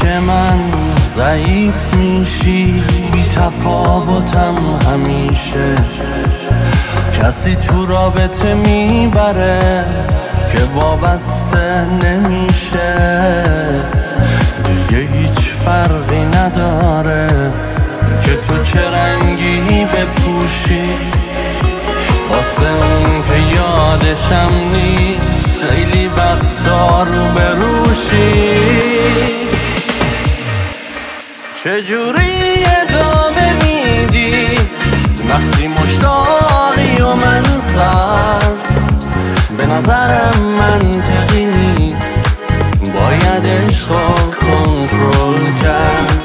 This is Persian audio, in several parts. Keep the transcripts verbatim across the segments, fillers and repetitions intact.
پیش من ضعیف میشی، بی تفاوتم همیشه. کسی تو رابطه میبره که وابسته نمیشه. دیگه هیچ فرقی نداره که تو چه رنگی بپوشی، واسه اون که یادشم نیست خیلی وقتا رو بروشی. چجوری ادامه میدی وقتی مشتاقی و من سرد؟ به نظرم منطقی نیست، باید عشقا کنترل کرد.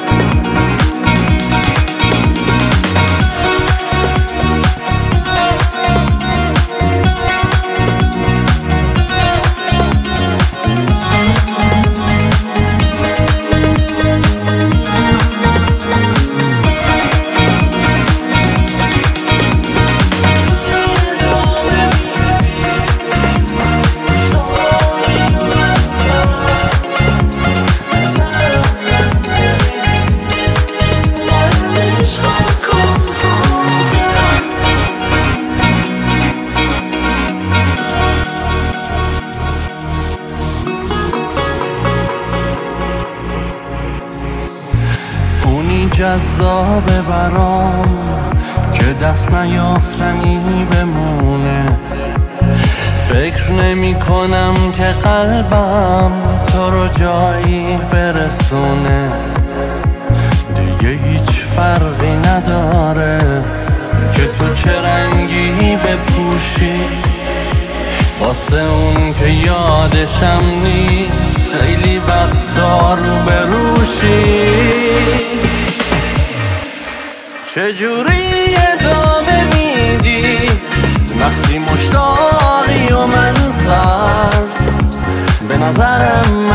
جذابه برام که دست نیافتنی بمونه. فکر نمی کنم که قلبم تو رو جایی برسونه. دیگه هیچ فرقی نداره که تو چه رنگی بپوشی، واسه اون که یادشم نیست خیلی وقتا رو بروشی. چجوری ادامه میدی وقتی مشتاقی و من سرد؟ به نظرم